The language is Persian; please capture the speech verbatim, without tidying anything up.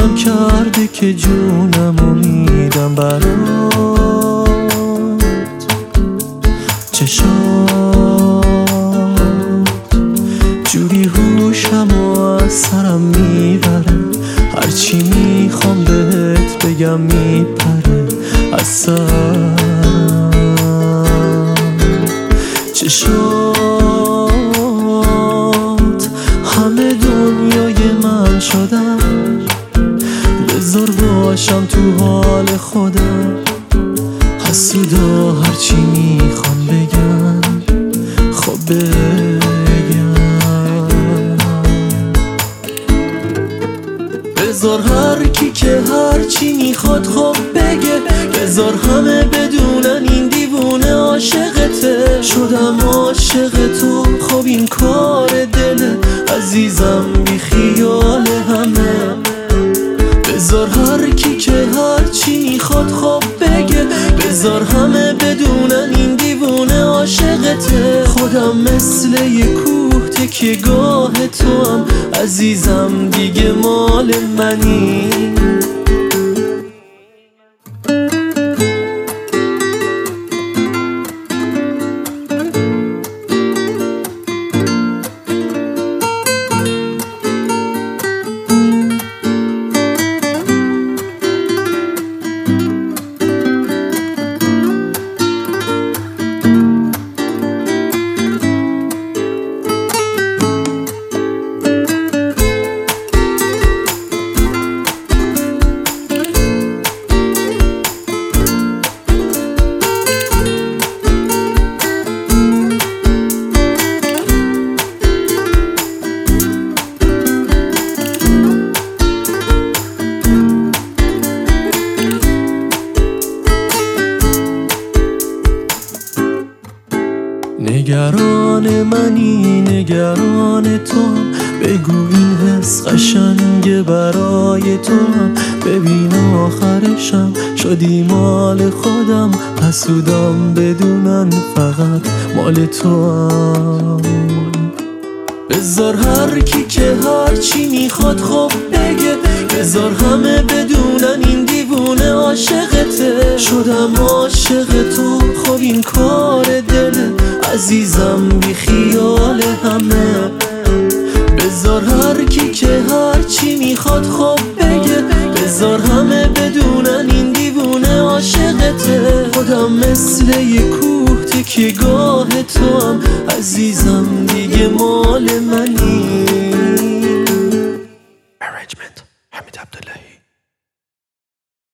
دلم کرده که جونمو میدم برات. چشات جوری هوشمو از سرم میبره، هرچی میخوام بهت بگم میپره از سرم. چشات همه دنیای من شدن، بذار باشم تو حال خودم. حسودا هرچی میخوام بگن خب بگن. بذار هر کی که هرچی میخواد خب بگه، بذار همه بدونن این دیوونه عاشقته. شدم عاشق تو خب این کار دله، عزیزم بی خیال همه. بذار هر کی که هرچی میخواد خب بگه، بذار همه بدونن این دیوونه عاشقته. خودم مثل یه کوه تکیه گاه تو هم، عزیزم دیگه مال منی. نگران منی نگران تو، بگو این حس قشنگه برای تو هم. ببین آخرشم شدی مال خودم، حسودم بدونن فقط مال تو هم. بذار هر کی که هرچی میخواد خب بگه، بذار همه بدونن این دیوونه عاشقته. شدم عاشق تو خب این کار دله، عزیزم بی خیال همه. بذار هر کی که هرچی میخواد خب بگه، بذار همه بدونن این دیوونه عاشقته. خودم مثل یه کوه تکیه گاه تو هم، عزیزم دیگه مال من.